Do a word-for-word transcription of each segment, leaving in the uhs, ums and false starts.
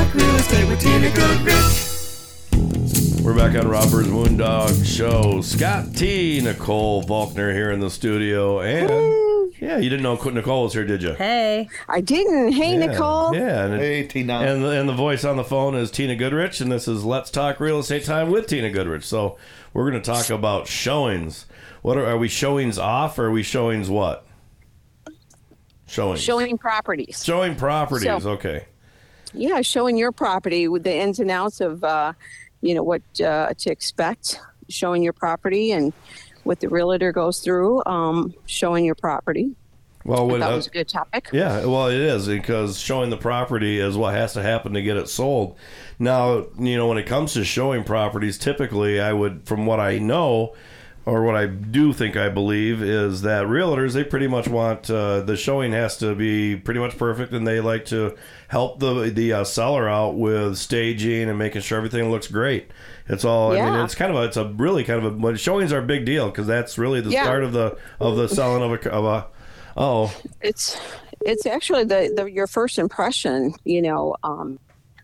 Talk Real Estate with Tina Goodrich. We're back on Robert's Moondog Show. Scott T, Nicole Faulkner here in the studio. And, yeah, you didn't know Nicole was here, did you? Hey. I didn't. Hey, Yeah, Nicole. Yeah. And, Hey, Tina. and, the, and the voice on the phone is Tina Goodrich, and this is Let's Talk Real Estate Time with Tina Goodrich. So we're going to talk about showings. What are, are we showings off, or are we showings what? Showings. Showing properties. Showing properties, So- okay. Yeah, showing your property with the ins and outs of, uh, you know, what uh, to expect. Showing your property and what the realtor goes through. Um, showing your property. Well, I when, thought uh, it was a good topic. yeah, well, it is, because showing the property is what has to happen to get it sold. Now, you know, when it comes to showing properties, typically I would, from what I know, or what I do think I believe, is that realtors, they pretty much want, uh, the showing has to be pretty much perfect, and they like to help the the uh, seller out with staging and making sure everything looks great. It's all, I mean, Yeah. it's kind of a, it's a really kind of a, well, showings are a big deal, because that's really the Yeah. start of the, of the selling of a, of a, oh, It's it's actually the, the your first impression. You know. Um,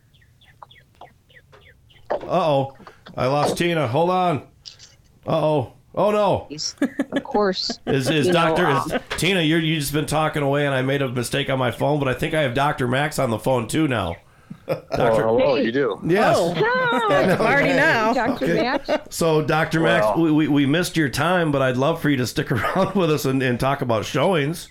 uh-oh, I lost Tina. Hold on. Uh-oh. Oh, no. of course. Is is You know, Doctor uh, is, Tina, you're you just been talking away, and I made a mistake on my phone, but I think I have Doctor Max on the phone too now. Oh, Doctor hello, Hey. you do. Yes. Oh, Hi, already know. Doctor Max. So, Doctor Max, Wow. we, we, we missed your time, but I'd love for you to stick around with us and, and talk about showings.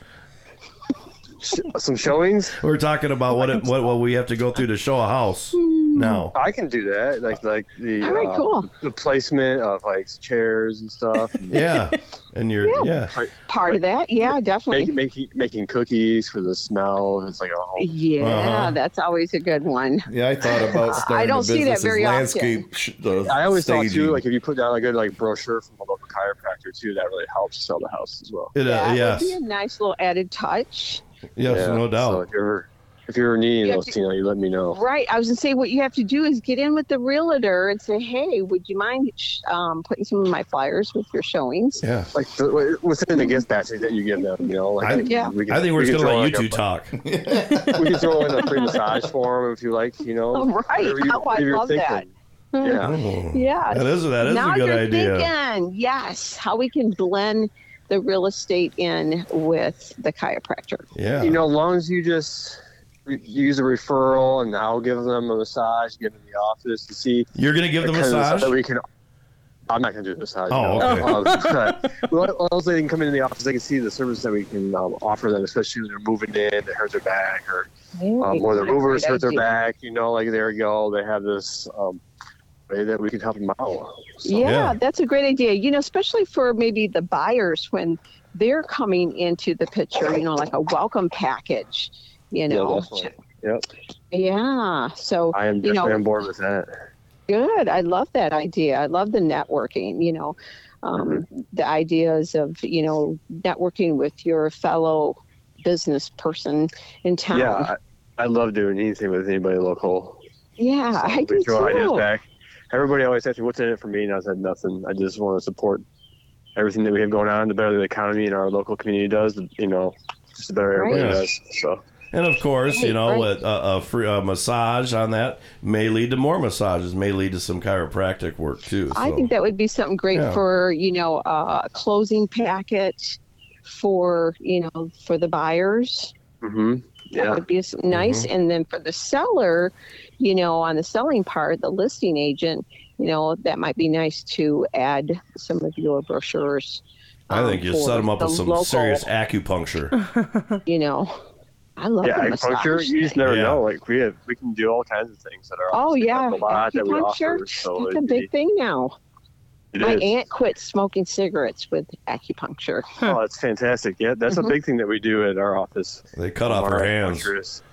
Sh- Some showings? We're talking about what it, what what we have to go through to show a house now. I can do that. Like like the All right, uh, cool. the placement of like chairs and stuff. And Yeah. And you're yeah. Part of that, yeah, definitely. Making making making cookies for the smell. It's like a whole. Yeah, Uh-huh. that's always a good one. Yeah, I thought about starting don't a see that business very as often. landscape. Sh- the I always thought staging. too, like if you put down a good like brochure from a local chiropractor too, that really helps sell the house as well. It, uh, That yes. would be a nice little added touch. Yes, Yeah, no So doubt. if you're ever if you're needing You have those, to- Tina, you let me know. Right. I was going to say what you have to do is get in with the realtor and say, hey, would you mind um, putting some of my flyers with your showings? Yeah. Like the, within the gift basket that you give them, you know. Like I- Yeah. we can, I think we're we just can going to throw let you like two a- talk. We can throw in a free massage for them if you like, you know. Oh, right. whatever you- Oh, I whatever you're love that. thinking. Yeah. Oh, Yeah. That is that is now a good you're idea. thinking, yes, how we can blend the real estate in with the chiropractor. Yeah. You know, as long as you just re- use a referral and I'll give them a massage, get them in the office to see. You're going to give the kind of stuff massage? that we can. I'm not going to do the massage. Oh, no. okay. Um, well, also they can come into the office, they can see the service that we can um, offer them, especially when they're moving in, they hurt their back, or um, or the movers hurt their back. You know, like there you go, they have this um, way that we can help them out. So, Yeah, Yeah. that's a great idea. You know, especially for maybe the buyers when they're coming into the picture, you know, like a welcome package, you yeah, know. definitely. Yep, Yeah. So, I am you definitely know, on board with that. good. I love that idea. I love the networking, you know, um, the ideas of, you know, networking with your fellow business person in town. Yeah, I, I love doing anything with anybody local. Yeah, So I we do throw ideas too. back. Everybody always asks me, what's in it for me? And I said, nothing. I just want to support everything that we have going on. The better the economy and our local community does, the, you know, just the better everybody Right. does. So, And of course, you Right, know, right. a, a free a massage on that may lead to more massages, may lead to some chiropractic work too. So. I think that would be something great Yeah. for, you know, uh, a closing packet for, you know, for the buyers. hmm That yeah. would be s- nice. And then for the seller, you know, on the selling part, the listing agent, you know, that might be nice to add some of your brochures. I um, think you for set them up the with some local, serious acupuncture. you know, I love Yeah, the acupuncture, massage. you just never Yeah. know. Like, we have, we can do all kinds of things that are Oh, yeah. a lot that we Acupuncture, offer. So that's a it'd big be- thing now. it My is. aunt quit smoking cigarettes with acupuncture. Oh, that's fantastic. Yeah, that's Mhm. a big thing that we do at our office. They cut off Our her hands. acupuncturist.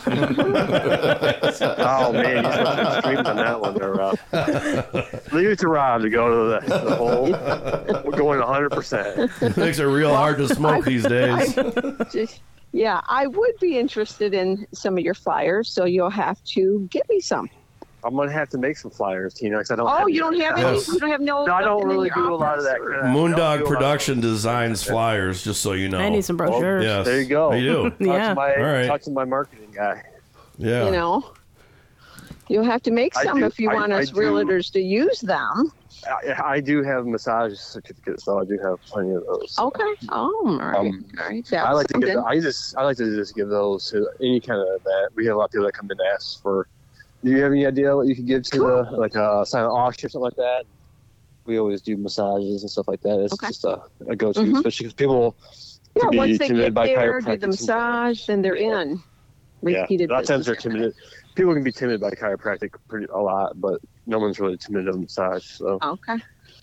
Oh, man, you must have streamed on that one there, Rob. Leave it to Rob to go to the, the whole. We're going one hundred percent. It makes it real hard to smoke these days. Just- yeah, I would be interested in some of your flyers, so you'll have to get me some. I'm going to have to make some flyers, Tina, because I don't Oh, have you don't have any? Yes. You don't have no. No, I don't nothing in really your do a lot of that. office? kind of- I don't do a lot Moondog of- Production designs flyers, just so you know. I need some brochures. Yes. There you go. You do. Talk Yeah. to my, All right. talk to my marketing guy. Yeah. You know. You'll have to make I some do- if you I- want I us do- realtors to use them. I, I do have massage certificates, so I do have plenty of those. Okay. Oh, all right. Um, all right. That's I like to something. give. I just. I like to just give those to any kind of event. We have a lot of people that come in and ask for. Do you have any idea what you could give to the like a silent auction or something like that? We always do massages and stuff like that. It's Okay. just a, a go-to, Mhm. especially because people. Yeah, can be once they timid get by there, do the chiropractic and- massage, then they're in. Yeah, Repeated a lot of times they're business. timid. People can be timid by chiropractic pretty a lot, but no one's really timid of massage. So. Okay.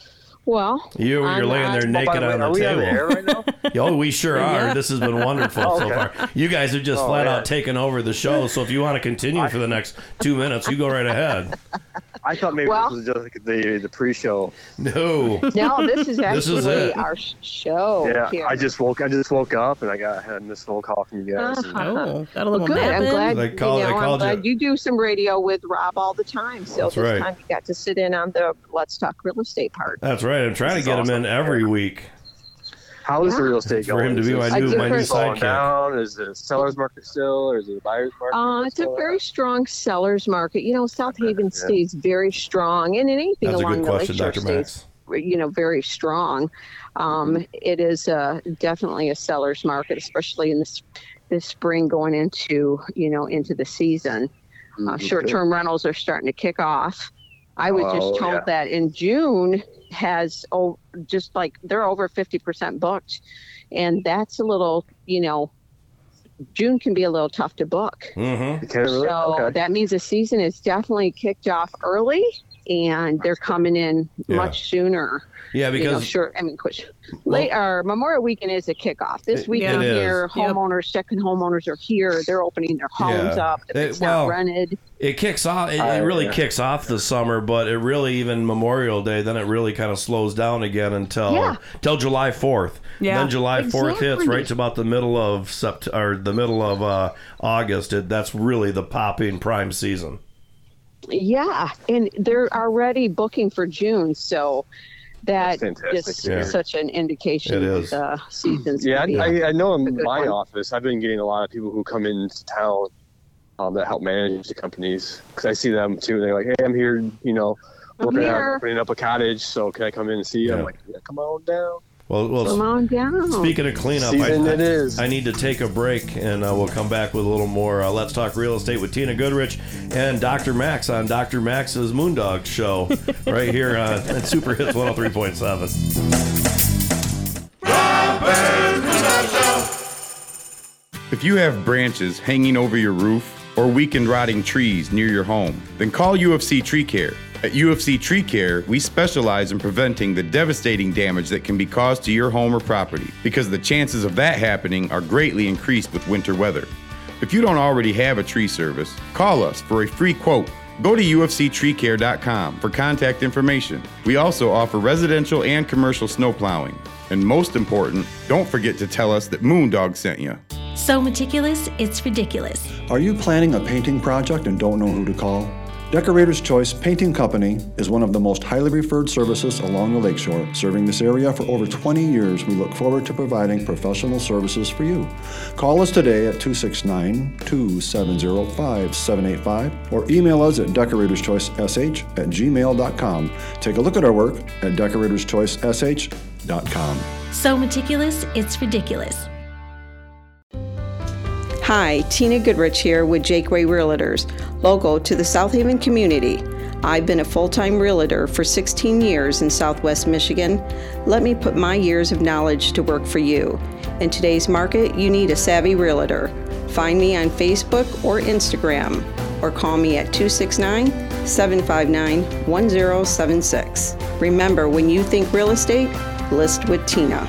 Well, You, you're I'm laying not- there Oh, by naked the way, on are the we on table. the air right now? Oh, we sure are. Yeah. This has been wonderful Oh, so okay. far. You guys have just Oh, flat yeah. out taken over the show. So if you want to continue for the next two minutes, you go right ahead. I thought maybe Well- this was just like the the pre-show. No. no, this is This is actually it. our sh- show. Yeah, here. I just woke. I just woke up and I got had this phone call from you guys. and- Uh-huh. Oh, got a Well, little good. nap I'm in. glad. They call- you they know, I'm called glad you. you do some radio with Rob all the time. So That's this right. time you got to sit in on the Let's Talk Real Estate part. That's right. I'm trying to This is get him in awesome. every week. How is the Yeah. real estate For going? him to Is be it my A new, my new different- slowing sidekick. down? Is it a seller's market still, or is it a buyer's market? Uh, it's a What's very going strong seller's market. You know, South Haven Yeah. stays very strong, and anything That's a along good the question, lakeshore Doctor stays, Max. you know, very strong. Um, it is uh, definitely a seller's market, especially in this this spring going into you know into the season. on? Uh, Mhm. short-term rentals are starting to kick off. I was Oh, just told yeah. that in June has oh just like they're over fifty percent booked, and that's a little you know June can be a little tough to book. Mm-hmm. You can't really. So Okay. that means the season is definitely kicked off early, and they're coming in Yeah. much sooner. Yeah, You know, because sure. I mean, quick. Late or Memorial Weekend is a kickoff. This It- weekend it is. here, Yep. homeowners, second homeowners are here. They're opening their homes Yeah. up. If It- it's well, not rented. it kicks off. It, it Oh, really yeah. kicks off the summer, but it really even Memorial Day. Then it really kind of slows down again until Yeah. till July fourth. Yeah. Then July fourth hits Exactly. right to about the middle of Sept or the middle of uh, August. It, that's really the popping prime season. Yeah, and they're already booking for June, so that That's fantastic is to hear. such an indication It that is. the season's Yeah, gonna be I, I know a in good my one. office, I've been getting a lot of people who come into town um, that help manage the companies because I see them too. They're like, "Hey, I'm here, you know, I'm working here. on opening up a cottage, so can I come in and see you?" Yeah. I'm like, "Yeah, come on down." Well, well. Come on down. Speaking of cleanup, Season I, it is. I need to take a break, and uh, we'll come back with a little more uh, Let's Talk Real Estate with Tina Goodrich and Doctor Max on Doctor Max's Moondog Show right here on at Super Hits one oh three point seven. If you have branches hanging over your roof or weakened rotting trees near your home, then call U F C Tree Care. At U F C Tree Care, we specialize in preventing the devastating damage that can be caused to your home or property because the chances of that happening are greatly increased with winter weather. If you don't already have a tree service, call us for a free quote. Go to U F C tree care dot com for contact information. We also offer residential and commercial snow plowing. And most important, don't forget to tell us that Moondog sent you. So meticulous, it's ridiculous. Are you planning a painting project and don't know who to call? Decorator's Choice Painting Company is one of the most highly referred services along the lakeshore. Serving this area for over twenty years, we look forward to providing professional services for you. Call us today at two six nine, two seven zero, five seven eight five or email us at decorators choice s h at gmail dot com. Take a look at our work at decorators choice s h dot com. So meticulous, it's ridiculous. Hi, Tina Goodrich here with Jake Way Realtors, local to the South Haven community. I've been a full-time realtor for sixteen years in Southwest Michigan. Let me put my years of knowledge to work for you. In today's market, you need a savvy realtor. Find me on Facebook or Instagram, or call me at two six nine, seven five nine, one zero seven six. Remember, when you think real estate, list with Tina.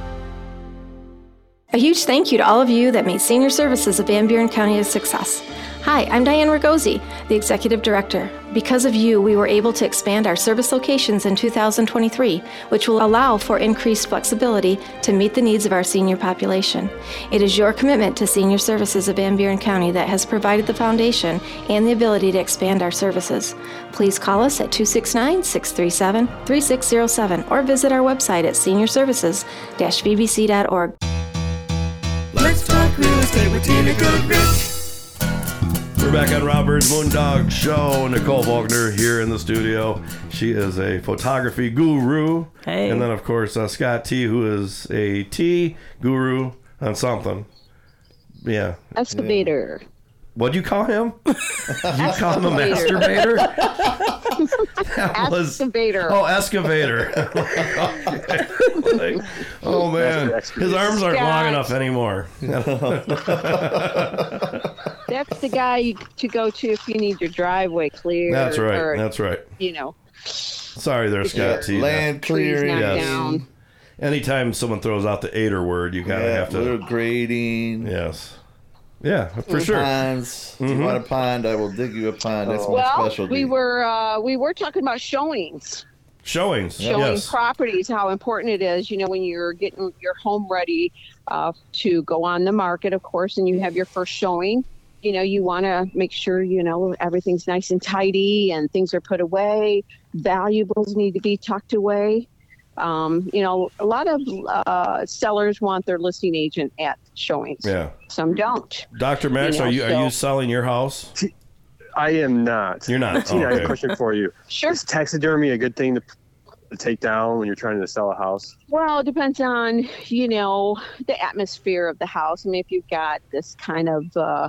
A huge thank you to all of you that made Senior Services of Van Buren County a success. Hi, I'm Diane Ragosi, the Executive Director. Because of you, we were able to expand our service locations in two thousand twenty-three, which will allow for increased flexibility to meet the needs of our senior population. It is your commitment to Senior Services of Van Buren County that has provided the foundation and the ability to expand our services. Please call us at two six nine, six three seven, three six zero seven or visit our website at senior services dash v b c dot org. Let's talk real estate with Tina Goodrich. We're back on Rob Bird's Moondog Show. Nicole Faulkner here in the studio. She is a photography guru. Hey. And then, of course, uh, Scott T, who is a tea guru on something. Yeah. Excavator. What'd you call him? Did you call him a masturbator? That was- Excavator. Oh, excavator. Like, oh, man. His arms aren't long Scott. enough anymore. That's the guy to go to if you need your driveway cleared. That's right. Or, That's right. you know, Sorry there, Scott T. Land trees clearing. knocked Yes. down. Anytime someone throws out the aider word, you kind of Yeah, have to. little grading. Yes. Yeah, for sure. Ponds. If Mhm. you want a pond, I will dig you a pond. That's my Well, specialty. we were uh, we were talking about showings, Showings. showing Yes. properties, how important it is. You know, when you're getting your home ready uh, to go on the market, of course, and you have your first showing. You know, you want to make sure, you know, everything's nice and tidy and things are put away. Valuables need to be tucked away. Um, you know, a lot of uh, sellers want their listing agent at showings. Yeah. Some don't. Doctor Max, You know, are you are so- you selling your house? I am not. You're not. Tina, I have Okay. a question for you. Sure. Is taxidermy a good thing to, to take down when you're trying to sell a house? Well, it depends on, you know, the atmosphere of the house. I mean, if you've got this kind of uh,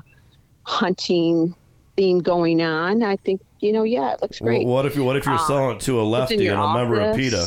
hunting theme going on, I think, you know, yeah, it looks great. Well, what if you what if you're Uh, selling it to a What's in lefty your and a member of office? PETA?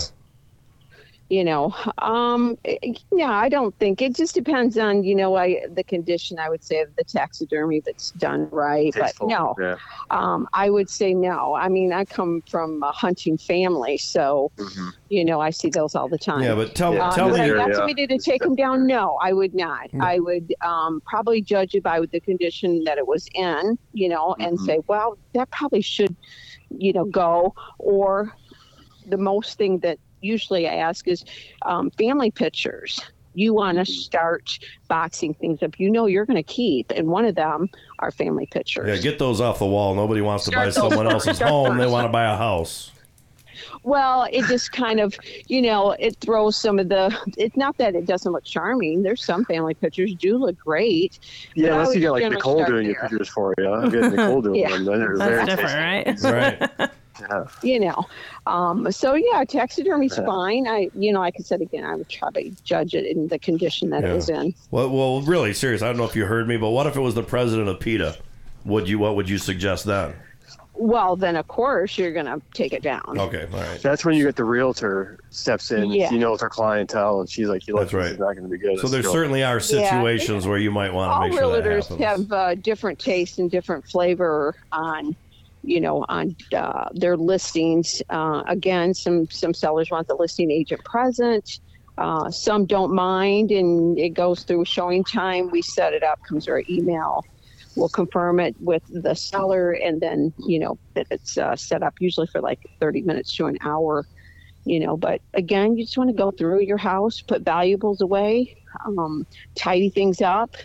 You know, um, yeah, I don't think it just depends on, you know, I, the condition, I would say, of the taxidermy that's done right. Tasteful. But no, Yeah. um, I would say no. I mean, I come from a hunting family, so, Mhm. you know, I see those all the time. Yeah, but tell Yeah. Um, tell would I me. Sure, have yeah. somebody to take them down? No, I would not. Hmm. I would um, probably judge it by the condition that it was in, you know, and Mhm. say, well, that probably should, you know, go. Or the most thing that usually I ask is um, family pictures. You want to start boxing things up you know you're going to keep, and one of them are family pictures. Yeah, get those off the wall. Nobody wants to buy Start those someone first. else's Start home. They first. want to buy a house. Well, it just kind of, you know, it throws some of the, it's not that it doesn't look charming. There's some family pictures do look great. Yeah, But I unless you would get like generally Nicole start doing your there. pictures for you. I get Nicole doing Yeah. them. Then they're very That's different, tasty. right? Right. Yeah. You know, um, so yeah, taxidermy's fine. I, you know, like I said again, I would probably judge it in the condition that Yeah. it was in. Well, well, really serious. I don't know if you heard me, but what if it was the president of PETA? Would you? What would you suggest then? Well, then of course you're going to take it down. Okay, all right. That's when you get the realtor steps in. Yeah. You know it's our clientele, and she's like, "You look, That's right. this is not going to be good." So there Let's go. certainly are situations where you might want to All make sure that realtors happens. have uh, different tastes and different flavor on, you know, on uh, their listings. Uh, again, some some sellers want the listing agent present. Uh, some don't mind, and it goes through showing time. We set it up, comes our email. We'll confirm it with the seller, and then, you know, that it's uh, set up usually for like thirty minutes to an hour, you know. But again, you just want to go through your house, put valuables away, um, tidy things up.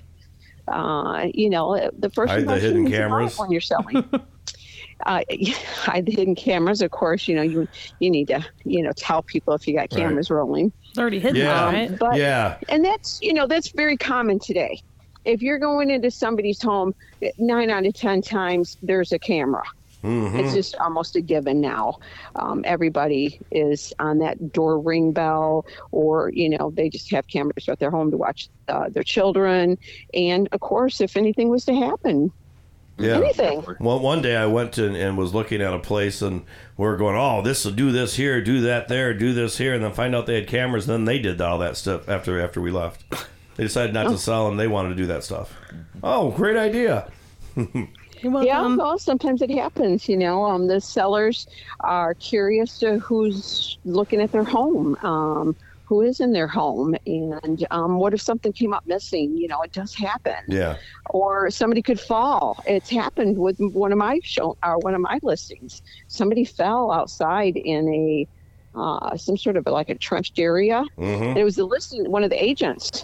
Uh, you know, the first Hide the impression hidden is about cameras. when you're selling. uh, hide the hidden cameras, of course. You know, you you need to, you know, tell people if you got cameras rolling. It's already hidden, Yeah. though, right? But Yeah. and that's, you know, that's very common today. If you're going into somebody's home, nine out of ten times there's a camera. Mm-hmm. It's just almost a given now. Um, everybody is on that door ring bell, or, you know, they just have cameras at their home to watch uh, their children. And of course, if anything was to happen, Yeah. anything. Well, one day I went to, and was looking at a place, and we are going, oh, this will do this here, do that there, do this here, and then find out they had cameras. And then they did all that stuff after after we left. They decided not to sell them. They wanted to do that stuff. Oh, great idea. You're welcome. Yeah, well, sometimes it happens, you know. Um, the sellers are curious to who's looking at their home, um, who is in their home, and um, what if something came up missing? You know, it does happen. Yeah. Or somebody could fall. It's happened with one of my show, or one of my listings. Somebody fell outside in a uh, some sort of like a trenched area. Mm-hmm. And it was the listing, one of the agents.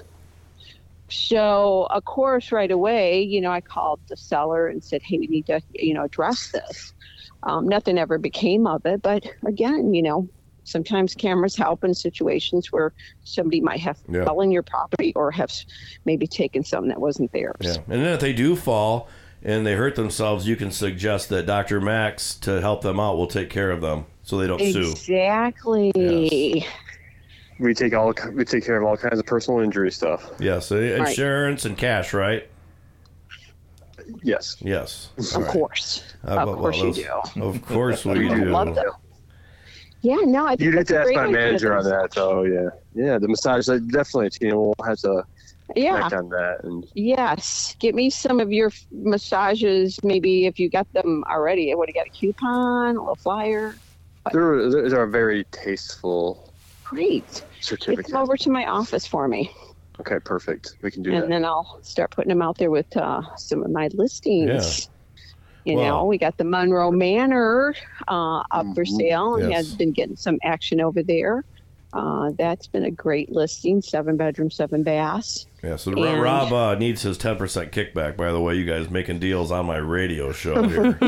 So, of course, right away, you know, I called the seller and said, hey, we need to, you know, address this. Um, nothing ever became of it. But again, you know, sometimes cameras help in situations where somebody might have Yeah. fell in your property or have maybe taken something that wasn't theirs. Yeah. And then if they do fall, and they hurt themselves, you can suggest that Doctor Max, to help them out, will take care of them so they don't sue. Exactly. Yes. We take all we take care of all kinds of personal injury stuff. Yes, insurance right. and cash, right? Yes. Yes. Of right. course. Uh, of well, course well, you do. Of course we do. I love that. Yeah, no, I think you'd have that's to a ask great my idea. manager on that, though. Yeah, yeah, the massage. Definitely, Tina will have to yeah. connect on that. And yes, get me some of your massages. Maybe if you got them already, what do you got? A coupon, a little flyer? They're they're a very tasteful. Great. Certificate. Get them over to my office for me. Okay, perfect. We can do and that. And then I'll start putting them out there with uh, some of my listings. Yeah. You wow. know, we got the Monroe Manor uh, up for sale and yes. has been getting some action over there. Uh, that's been a great listing, seven bedroom, seven baths. Yeah, so and... Rob uh, needs his ten percent kickback, by the way, you guys making deals on my radio show here.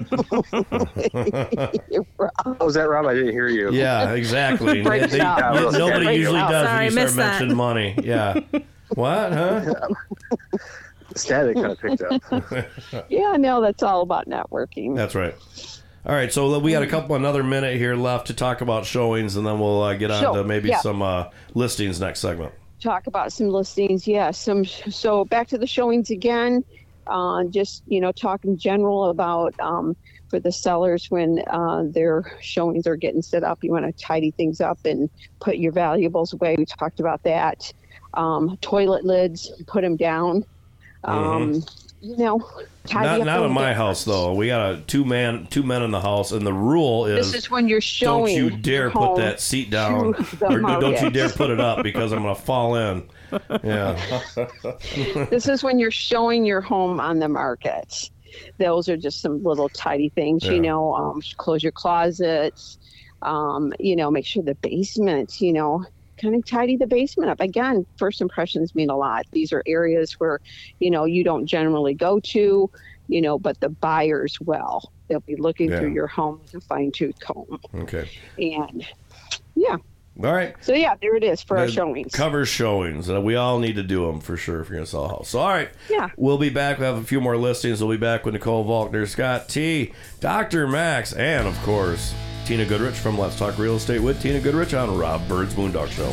Oh, was that Rob? I didn't hear you. Yeah, exactly. they, they, yeah, nobody okay. usually does Sorry, when you start missed mentioning money. Yeah. What, huh? Static kind of picked up. Yeah, no, that's all about networking. That's right. All right, so we got a couple another minute here left to talk about showings, and then we'll uh, get on Show, to maybe yeah. some uh, listings next segment. Talk about some listings, yes. Some so back to the showings again. Uh, just you know, talk in general about um, for the sellers when uh, their showings are getting set up. You want to tidy things up and put your valuables away. We talked about that. Um, toilet lids, put them down. Um, mm-hmm. You know, tidy not up not in my bit. house though. We got a two man two men in the house, and the rule is this is when you're showing. Don't you dare put that seat down, or don't you dare put it up because I'm gonna fall in. Yeah. This is when you're showing your home on the market. Those are just some little tidy things, yeah. you know. Um, close your closets. Um, you know, make sure the basement, you know. Kind of tidy the basement up. Again, first impressions mean a lot. These are areas where, you know, you don't generally go to, you know, but the buyers will. They'll be looking yeah. through your home with a fine-tooth comb. Okay. And, yeah. All right. So, yeah, there it is for the our showings. Cover showings. Uh, we all need to do them for sure if you're going to sell a house. So, all right. Yeah. We'll be back. We'll have a few more listings. We'll be back with Nicole Volkner, Scott T, Doctor Max, and, of course, Tina Goodrich from Let's Talk Real Estate with Tina Goodrich on Rob Bird's Moondog Show.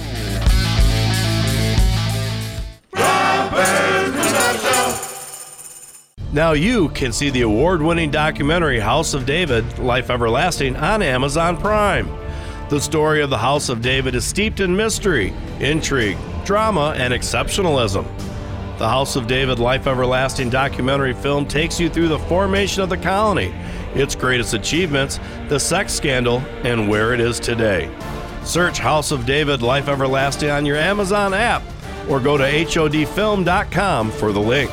Rob Bird's Moondog Show. Now you can see the award-winning documentary House of David, Life Everlasting on Amazon Prime. The story of the House of David is steeped in mystery, intrigue, drama, and exceptionalism. The House of David, Life Everlasting documentary film takes you through the formation of the colony, its greatest achievements, the sex scandal, and where it is today. Search House of David, Life Everlasting on your Amazon app or go to H O D film dot com for the link.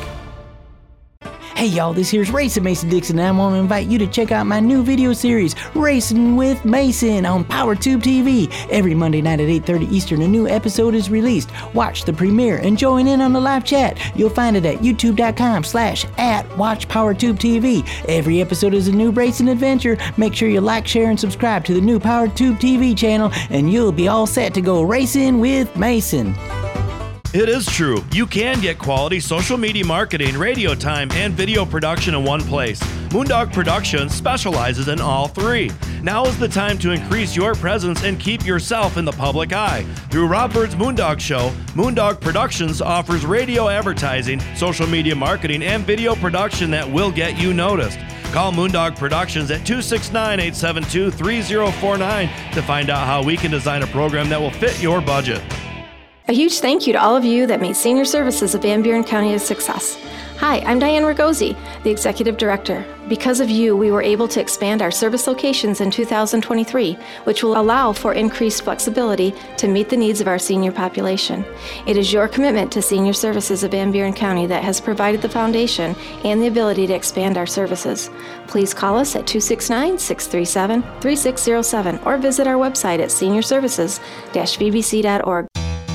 Hey y'all, this here's Racing Mason Dixon, and I want to invite you to check out my new video series, Racing with Mason, on PowerTube T V. Every Monday night at eight thirty Eastern, a new episode is released. Watch the premiere and join in on the live chat. You'll find it at youtube.com slash at WatchPowerTubeTV. Every episode is a new racing adventure. Make sure you like, share, and subscribe to the new PowerTube T V channel, and you'll be all set to go racing with Mason. It is true. You can get quality social media marketing, radio time, and video production in one place. Moondog Productions specializes in all three. Now is the time to increase your presence and keep yourself in the public eye. Through Rob Bird's Moondog Show, Moondog Productions offers radio advertising, social media marketing, and video production that will get you noticed. Call Moondog Productions at two six nine, eight seven two, three zero four nine to find out how we can design a program that will fit your budget. A huge thank you to all of you that made Senior Services of Van Buren County a success. Hi, I'm Diane Ragosi, the Executive Director. Because of you, we were able to expand our service locations in two thousand twenty-three, which will allow for increased flexibility to meet the needs of our senior population. It is your commitment to Senior Services of Van Buren County that has provided the foundation and the ability to expand our services. Please call us at two six nine, six three seven, three six zero seven or visit our website at senior services dash v b c dot org.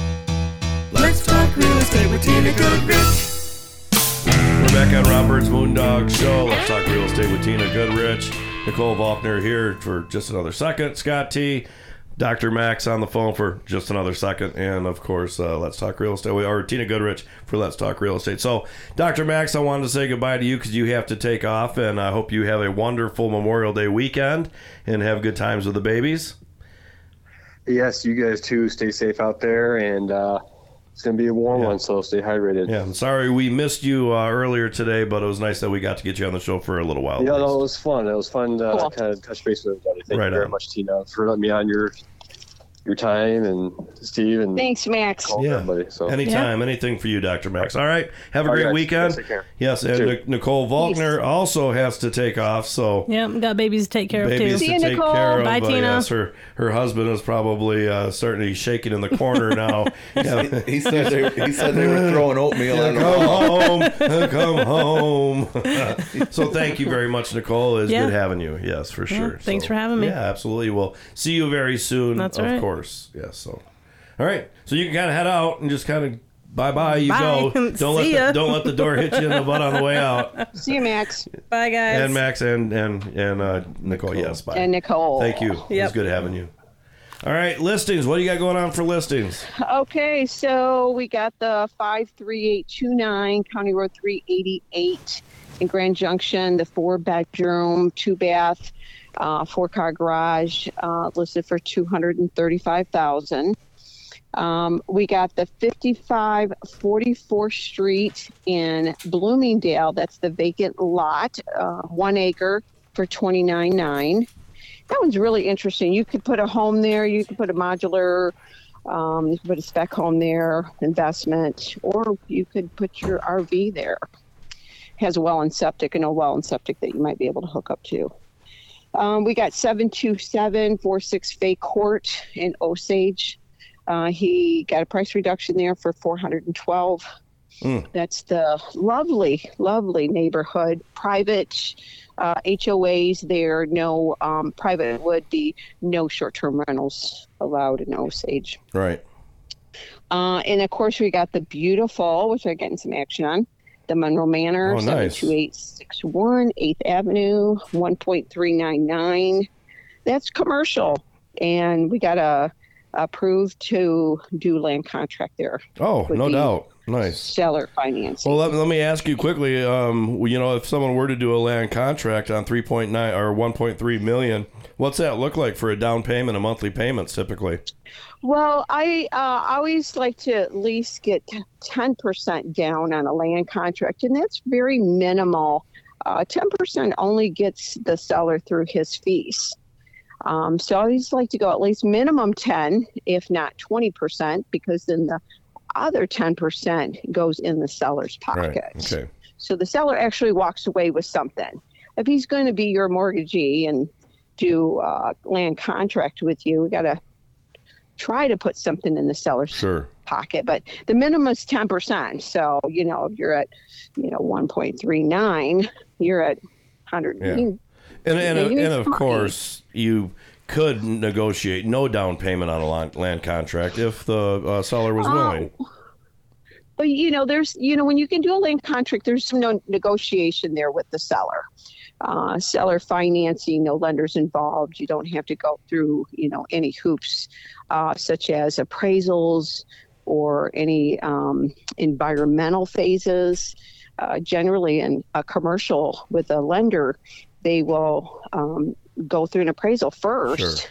Let's talk real estate with Tina Goodrich. We're back on Rob Bird's Moondog Show. Let's talk real estate with Tina Goodrich. Nicole Volkner here for just another second. Scott T. Doctor Max on the phone for just another second, and of course, uh, Let's Talk Real Estate, or Tina Goodrich for Let's Talk Real Estate. So, Doctor Max, I wanted to say goodbye to you because you have to take off, and I hope you have a wonderful Memorial Day weekend and have good times with the babies. Yes, you guys too. Stay safe out there, and uh, it's going to be a warm Yeah. one, so stay hydrated. Yeah, I'm sorry we missed you uh, earlier today, but it was nice that we got to get you on the show for a little while. Yeah, no, it was fun. It was fun to Cool. kind of touch base with everybody. Thank Right you very on. much, Tina, for letting me on your your time, and Steve, and Thanks, Max. all Yeah. everybody. So Anytime, anything for you, Doctor Max. All right, have a All great right, weekend. guys, take care. Yes, and You too. Nic- Nicole Volkner also has to take off, so Yep, got babies to take care of babies too. See to you, take Nicole. care of. Bye, uh, Tina. Yes, her her husband is probably uh, starting to be shaking in the corner now. Yeah. He said they, he said they were throwing oatmeal Yeah, on the come wall. home, come home. So thank you very much, Nicole. It's Yeah. good having you. Yes, for Yeah, sure. thanks So, for having me. Yeah, absolutely. We'll see you very soon. That's of right. course. Yes. So, all right. So you can kind of head out and just kind of bye bye. You Bye. go. Don't let See the, ya. don't let the door hit you in the butt on the way out. See you, Max. Bye, guys. And Max and and and uh, Nicole. Yes. Bye. And Nicole. Thank you. It was Yep. good having you. All right, listings. What do you got going on for listings? Okay, so we got the five three eight two nine County Road three eighty-eight in Grand Junction, the four bedroom, two bath, uh, four car garage, uh, listed for two hundred thirty-five thousand dollars. Um, we got the fifty-five forty-fourth Street in Bloomingdale. That's the vacant lot, uh, one acre for twenty-nine nine. That one's really interesting. You could put a home there. You could put a modular, um, you could put a spec home there, investment, or you could put your R V there. Has a well and septic, and a well and septic that you might be able to hook up to. Um, we got seven two seven four six Fay Court in Osage. Uh, he got a price reduction there for four hundred twelve. Mm. That's the lovely, lovely neighborhood. Private uh, H O As there. No um, private would be no short-term rentals allowed in Osage. Right. Uh, and of course, we got the beautiful, which I'm getting some action on, the Monroe Manor, Oh, nice. seven two eight six one eighth Avenue, one point three nine nine. That's commercial, and we got a approved to do land contract there. Oh, Would no be doubt. Nice. Seller financing. Well, let, let me ask you quickly. Um, you know, if someone were to do a land contract on three point nine or one point three million, what's that look like for a down payment, a monthly payments typically? Well, I uh, always like to at least get ten percent down on a land contract, and that's very minimal. Uh, ten percent only gets the seller through his fees. Um, so I always like to go at least minimum ten, if not twenty percent, because then the other ten percent goes in the seller's pocket. Right. Okay. So the seller actually walks away with something. If he's going to be your mortgagee and do uh, land contract with you, we got to try to put something in the seller's Sure. pocket. But the minimum is ten percent. So, you know, if you're at, you know, one point three nine, you're at one hundred. Yeah. You, And and, you need and of some money. course, you could negotiate no down payment on a land land contract if the uh, seller was willing. But, you know, there's, you know, when you can do a land contract, there's no negotiation there with the seller. Uh, seller financing, no lenders involved. You don't have to go through, you know, any hoops uh, such as appraisals or any um, environmental phases. Uh, generally, in a commercial with a lender, they will um, go through an appraisal first. Sure.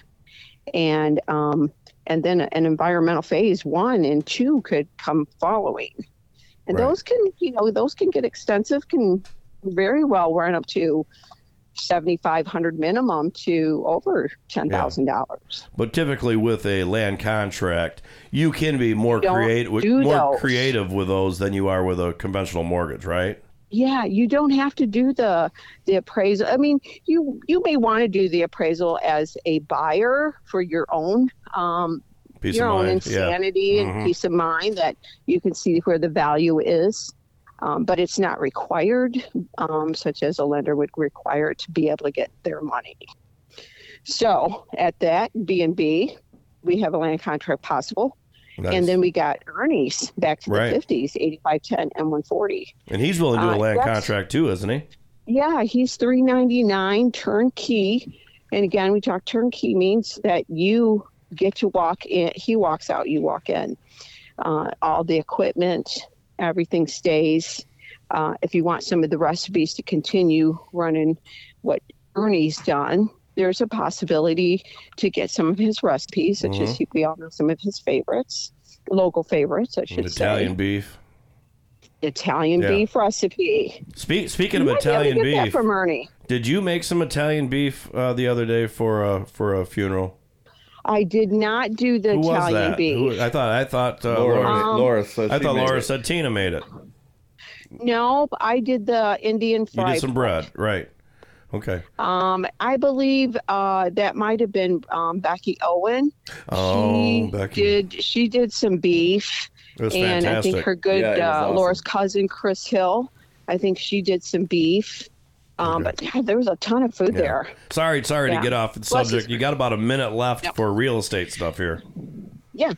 And um, and then an environmental phase one and two could come following. And Right. those can, you know, those can get extensive, can very well run up to seventy-five hundred minimum to over ten thousand dollars. But typically, with a land contract, you can be more Don't creative, do more those. creative with those than you are with a conventional mortgage, right? Yeah, you don't have to do the the appraisal. I mean, you you may want to do the appraisal as a buyer for your own um, Peace your of own mind, yeah. insanity Mhm. and peace of mind that you can see where the value is. Um, but it's not required, um, such as a lender would require to be able to get their money. So at that B and B, we have a land contract possible. Nice. And then we got Ernie's back to the Right. fifties, eighty-five ten and one forty. And he's willing to do a Uh, land that's- contract too, isn't he? Yeah, he's three ninety-nine turnkey. And again, we talk turnkey means that you get to walk in. He walks out, you walk in. Uh, all the equipment, everything stays. Uh, if you want some of the recipes to continue running what Ernie's done, there's a possibility to get some of his recipes, such mm-hmm. as we all know some of his favorites, local favorites, I should Italian say. Italian beef. Italian yeah. beef recipe. Speak, speaking you of Italian get beef, that from Ernie. Did you make some Italian beef uh, the other day for a for a funeral? I did not do the Who Italian was that? beef. Who, I thought I thought uh, Laura. Laura, Um, Laura said I she thought made Laura it. said Tina made it. No, I did the Indian fried. You did some bread, right? Okay. Um, I believe uh, that might have been um, Becky Owen. Oh, she Becky. did. She did some beef, It was and fantastic. I think her good Yeah, it was uh, awesome. Laura's cousin Chris Hill. I think she did some beef. Um, Okay. But God, there was a ton of food Yeah. there. Sorry, sorry Yeah. to get off the Well, subject. You got about a minute left Yep. for real estate stuff here. Yeah.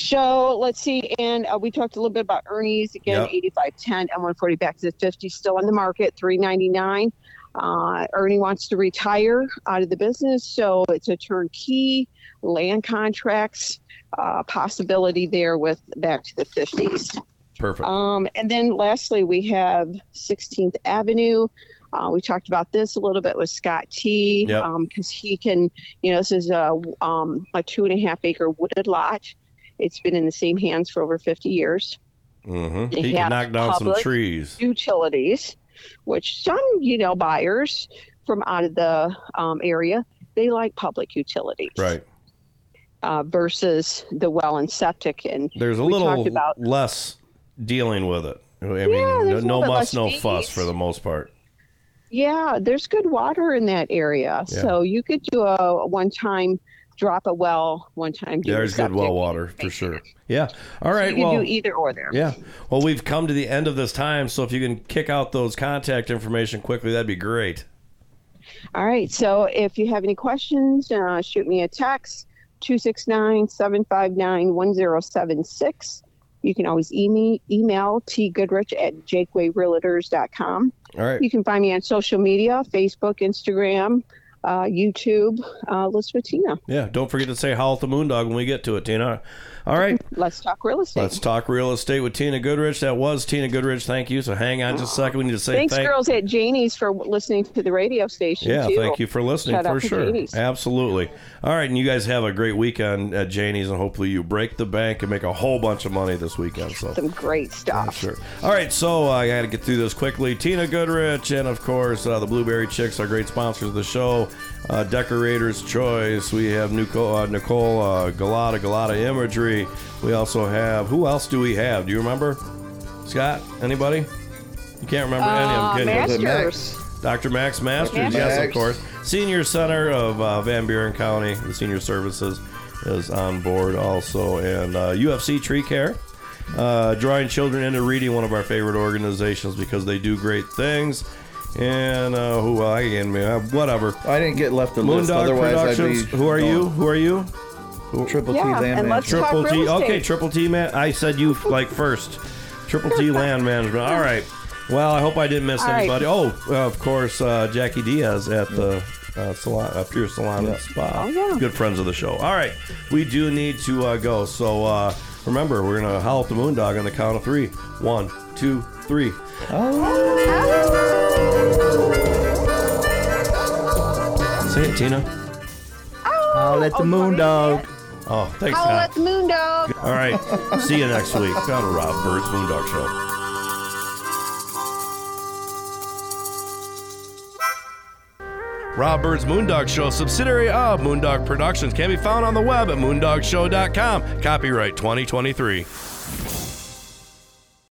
So let's see. And uh, we talked a little bit about Ernie's again, Yep. eighty-five ten and one forty back to fifty, still on the market, three ninety-nine. Uh, Ernie wants to retire out of the business, so it's a turnkey land contracts uh, possibility there with back to the fifties. Perfect. Um, and then lastly, we have sixteenth Avenue. Uh, we talked about this a little bit with Scott T. Yep. Um, because he can, you know, this is a um a two and a half acre wooded lot. It's been in the same hands for over fifty years. Mm-hmm. They He can have knock down some public trees. Utilities, which some, you know, buyers from out of the um, area, they like public utilities. Right. Uh, versus the well and septic. And There's a we little talked about less dealing with it. I mean, Yeah, no, there's a no little bit muss, less no fees. fuss for the most part. Yeah, there's good water in that area. Yeah. So you could do a one time drop a well, one time do There's good septic. well water for sure. Yeah. All So right. you can Well, do either or there. yeah. Well, we've come to the end of this time, so if you can kick out those contact information quickly, that'd be great. All right. So if you have any questions, uh, shoot me a text, two six nine, seven five nine, one zero seven six. You can always email, email tgoodrich at jakeway realtors dot com. All right. You can find me on social media, Facebook, Instagram, uh, YouTube, uh, List with Tina. Yeah. Don't forget to say howl at the Moondog when we get to it, Tina. All right. Let's talk real estate. Let's talk real estate with Tina Goodrich. That was Tina Goodrich. Thank you. So hang on just a second. We need to say Thanks, thank girls at Janie's, for listening to the radio station, Yeah, too. thank you for listening, Shout out for to sure. Janie's. Absolutely. All right, and you guys have a great weekend at Janie's, and hopefully you break the bank and make a whole bunch of money this weekend. So Some great stuff. Sure. All right, so uh, I got to get through this quickly. Tina Goodrich, and of course, uh, the Blueberry Chicks are great sponsors of the show. Uh, Decorator's Choice. We have Nicole, uh, Nicole uh, Galata, Galata Imagery. We also have, who else do we have? Do you remember? Scott? Anybody? You can't remember any of them, can you? Masters. Doctor Max Masters, Max. yes, of course. Senior Center of uh, Van Buren County, the Senior Services is on board also. And uh, U F C Tree Care, uh, drawing children into reading, one of our favorite organizations because they do great things. And uh, who I again, man, whatever. I didn't get left a list. Moondog Otherwise, Productions. I'd be Who are you? gone. Who are you? Triple Yeah, T and Land let's Management. talk Triple T. real estate. Okay, Triple T man. I said you like first. Triple T Land Management. All right. Well, I hope I didn't miss All right. anybody. Oh, uh, of course, uh, Jackie Diaz at the uh, salon, uh, Pure Salon and Spa. Oh, yeah. Good friends of the show. All right, we do need to uh, go. So uh, remember, we're gonna howl at the Moondog on the count of three. One, two, three. Say it, Tina. I'll let the moon dog. Oh, thanks, I'll Scott. let the moon dog. All right. See you next week on Rob Bird's Moondog Show. Rob Bird's Moondog Show, subsidiary of Moondog Productions, can be found on the web at moondog show dot com. Copyright twenty twenty-three.